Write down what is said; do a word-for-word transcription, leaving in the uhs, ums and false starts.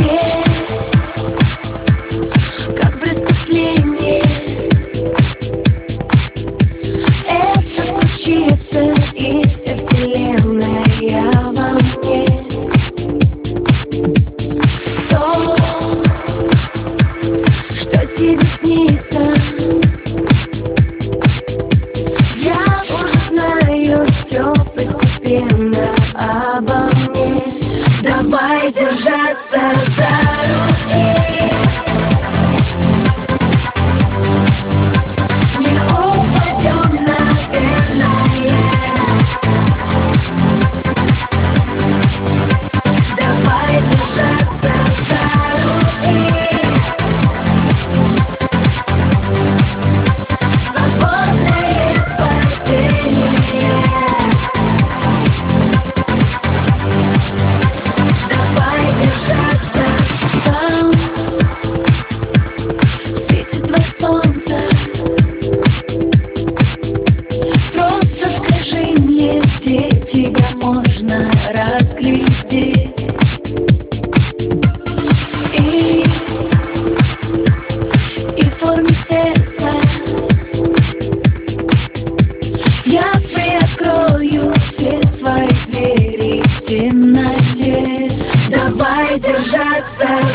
как преступление. Это случится, и вся вселенная во мне. То, что тебе снится, я уже знаю все постепенно обо мне. Давай держаться за руки, не упадем, наверное. Давай держаться за руки, свободное падение. Давай держаться. Там светит два солнца. Просто скажи мне, где тебя можно разглядеть. И, и в форме сердца я приоткрою все свои двери в темноте. Давай держаться.